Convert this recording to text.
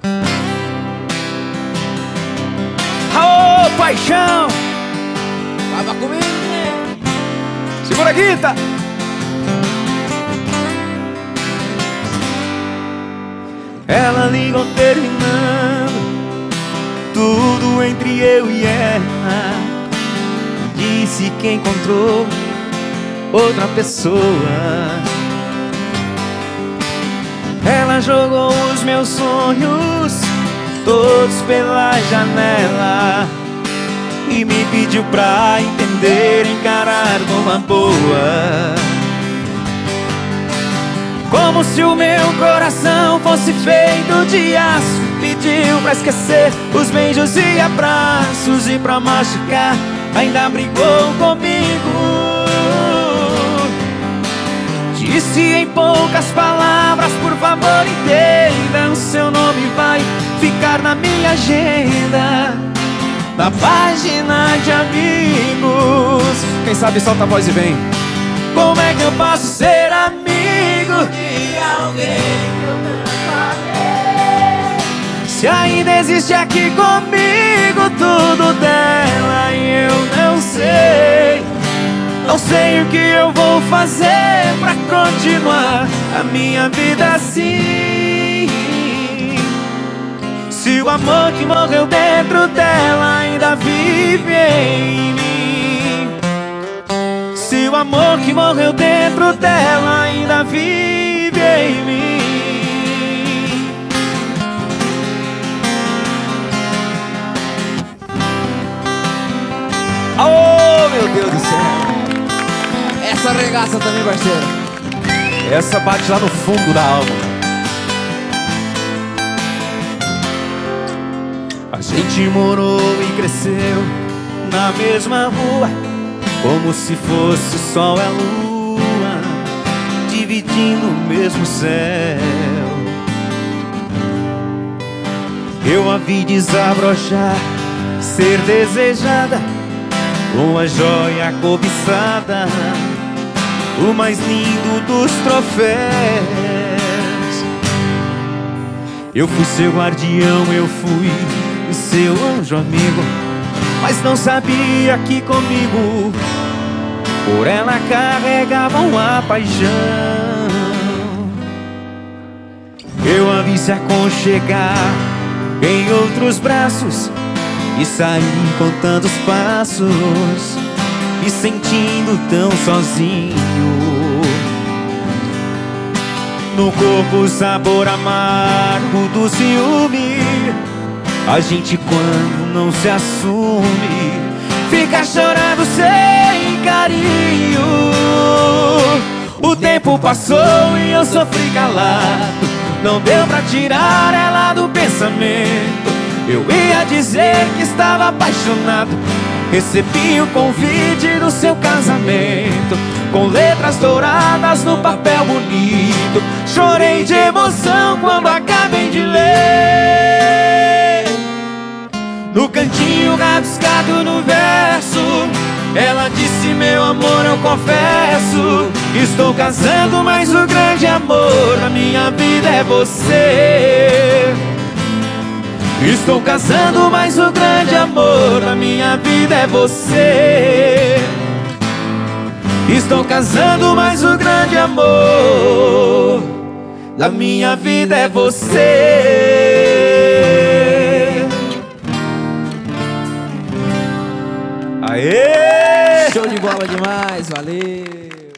Aô, paixão! Tava comigo, né? Segura a guita! Ela ligou terminando tudo entre eu e ela. Disse que encontrou outra pessoa. Ela jogou os meus sonhos todos pela janela e me pediu pra entender, encarar numa boa. Como se o meu coração fosse feito de aço, pediu pra esquecer os beijos e abraços, e pra machucar ainda brigou comigo. Disse em poucas palavras: por favor entenda, o seu nome vai ficar na minha agenda, na página de amigos. Quem sabe solta a voz e vem. Como é que eu posso ser amigo de alguém que eu tanto amei, se ainda existe aqui comigo tudo dela e eu não sei? Não sei o que eu vou fazer pra continuar a minha vida assim, se o amor que morreu dentro dela ainda vive em mim. Se o amor que morreu dentro dela ainda vive em mim. Oh, meu Deus do céu! Essa regaça também, parceiro. Essa bate lá no fundo da alma. A gente morou e cresceu na mesma rua, como se fosse o sol e a lua, dividindo o mesmo céu. Eu a vi desabrochar, ser desejada, com a joia cobiçada, o mais lindo dos troféus. Eu fui seu guardião, eu fui o seu anjo amigo, mas não sabia que comigo por ela carregavam a paixão. Eu a vi se aconchegar em outros braços e saí contando os passos, me sentindo tão sozinho. No corpo o sabor amargo do ciúme. A gente quando não se assume fica chorando sem carinho. O tempo passou e eu sofri calado, não deu pra tirar ela do pensamento. Eu ia dizer que estava apaixonado, recebi o convite do seu casamento, com letras douradas no papel bonito. Chorei de emoção quando acabei de ler. No cantinho rabiscado no verso, ela disse: meu amor, eu confesso, estou casando, mas o grande amor da minha vida é você. Estou casando, mas o grande amor da minha vida é você. Estou casando, mas o grande amor da minha vida é você. Aê! Show de bola demais, valeu!